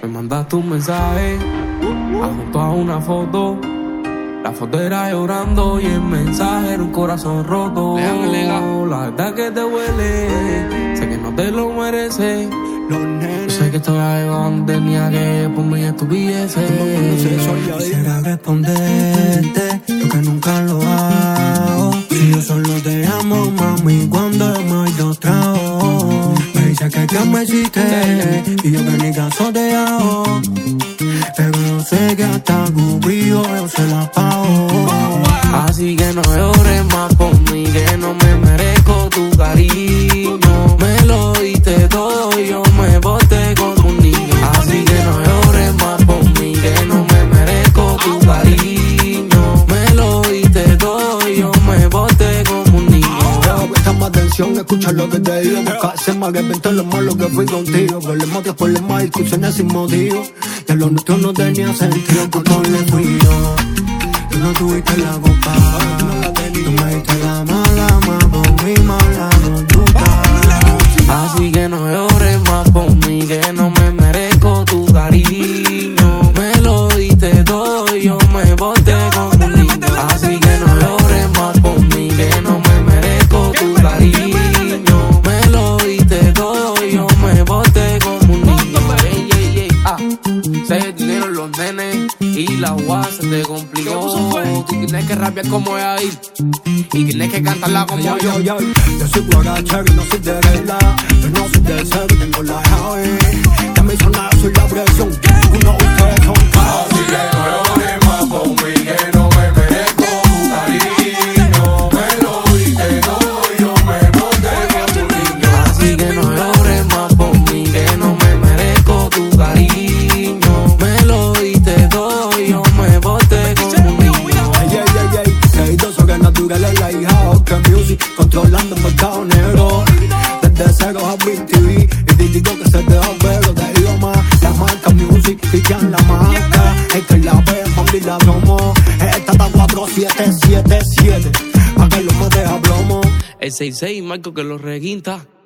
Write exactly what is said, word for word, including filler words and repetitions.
mandaste un mensaje adjunto a una foto. La foto era llorando y el mensaje era un corazón roto. La verdad que te huele, sé que no te lo mereces. Yo sé que estoy ahí donde tenía que por mis estupideces. Quisiera responderte lo que nunca lo hago. Si yo solo te amo, mami, cuando me doy trago. Me dice que ya me hiciste y yo que ni caso te hago. Pero yo sé que hasta Cupido yo se la pago. Así que no llores más por mí, que no me merezco tu cariño. Me lo diste todo y yo me porté como un niño. Así que no llores más por mí, que no me merezco tu cariño. Me lo diste todo y yo me porté como un niño. Presta más atención, escucha lo que te digo. Busca se me arrepiento lo malo que fui contigo. Problemas tras problemas, discusiones sin motivo. Ya lo nuestro no tenía sentido, tú no le fui yo. Tú no tuviste la culpa, tú me diste la mala, más por mi mala conducta. Así que no llores más por mí, que no me merezco tu cariño. Me lo diste todo y yo me porté como un niño. Así que no llores más por mí, que no me merezco tu cariño. Me lo diste todo y yo me porté como un niño. Ey, ey, ey, ah. Se dinero los nenes y la guasa se te complicó. Tú tienes que rapear como es ahí y tienes que cantarla como yo. Yo, yo, yo soy guaracha y no soy de regla. Yo no soy de cero, tengo la llave. Ya me hizo nada, soy la presión. Uno de ustedes son caos. Así que no llores más por mí, que no me merezco tu cariño. Me lo diste todo y yo me porté como un niño. Así que no llores más por mí, que no me merezco tu cariño. Me lo diste todo y yo me porté como un niño. Ay, ay, ay, ay, se hizo sobrenatural en la hija Oscar Music, controlando el mercado negro. Desde cero a B T V, y te digo que se te va a ver lo te digo más. La marca Music, pican la marca. Es que la ve, mami, la somos. Esta está cuatro siete siete siete, pa' que lo mates a plomo. El seis seis Marco que lo reguinta.